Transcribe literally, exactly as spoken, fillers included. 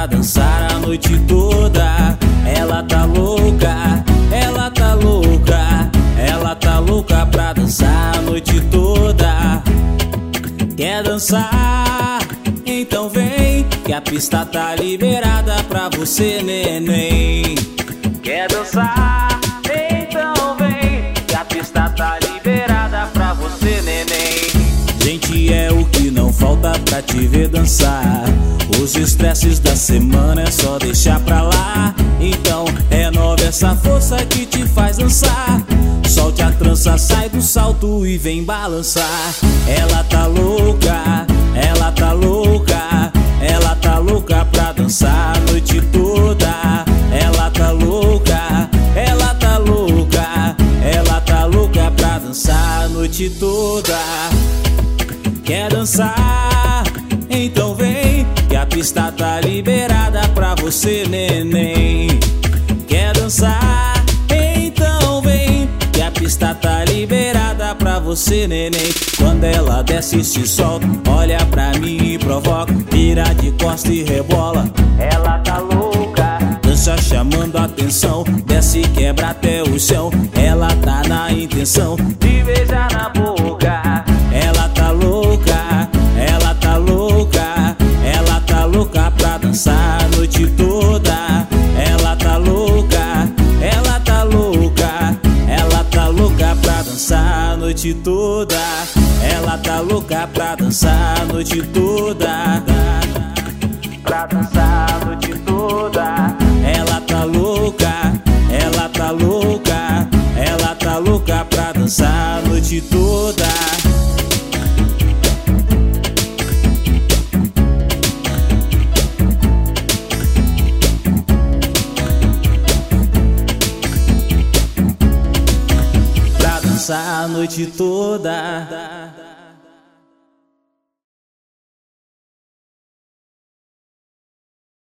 pra dançar a noite toda. Ela tá louca, ela tá louca, ela tá louca pra dançar a noite toda. Quer dançar? Então vem, que a pista tá liberada pra você, neném. Quer dançar? Então vem, que a pista tá liberada pra você, neném. Gente, é o que não falta pra te ver dançar. Os estresses da semana é só deixar pra lá. Então renova essa força que te faz dançar. Solte a trança, sai do salto e vem balançar. Ela tá louca, ela tá louca, ela tá louca pra dançar a noite toda. Ela tá louca, ela tá louca, ela tá louca pra dançar a noite toda. Quer dançar? Então vem, que a pista tá liberada pra você, neném. Quer dançar? Então vem, que a pista tá liberada pra você, neném. Quando ela desce e se solta, olha pra mim e provoca. Vira de costa e rebola. Ela tá louca, dança chamando a atenção. Desce e quebra até o chão. Ela tá na intenção de beijar na boca. Ela tá louca, ela tá louca, ela tá louca pra dançar a noite toda. Ela tá louca, ela tá louca, ela tá louca pra dançar a noite toda. Ela tá louca pra dançar a noite toda. Pra dançar a noite toda. Ela tá louca, ela tá louca, ela tá louca pra dançar a noite toda. A noite toda.